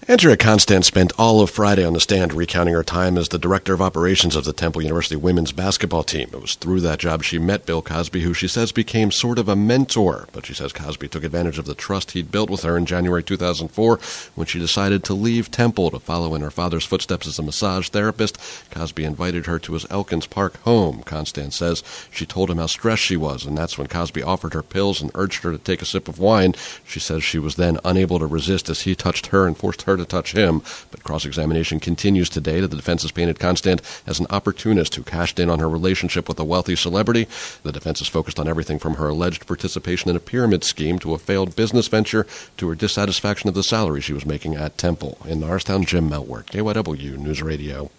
Andrea Constand spent all of Friday on the stand recounting her time as the director of operations of the Temple University women's basketball team. It was through that job she met Bill Cosby, who she says became sort of a mentor. But she says Cosby took advantage of the trust he'd built with her in January 2004 when she decided to leave Temple to follow in her father's footsteps as a massage therapist. Cosby invited her to his Elkins Park home. Constand says she told him how stressed she was, and that's when Cosby offered her pills and urged her to take a sip of wine. She says she was then unable to resist as he touched her and forced her to touch him. But cross-examination continues today. The defense has painted Constand as an opportunist who cashed in on her relationship with a wealthy celebrity. The defense is focused on everything from her alleged participation in a pyramid scheme to a failed business venture to her dissatisfaction of the salary she was making at Temple. In Norristown, Jim Meltworth, KYW News Radio.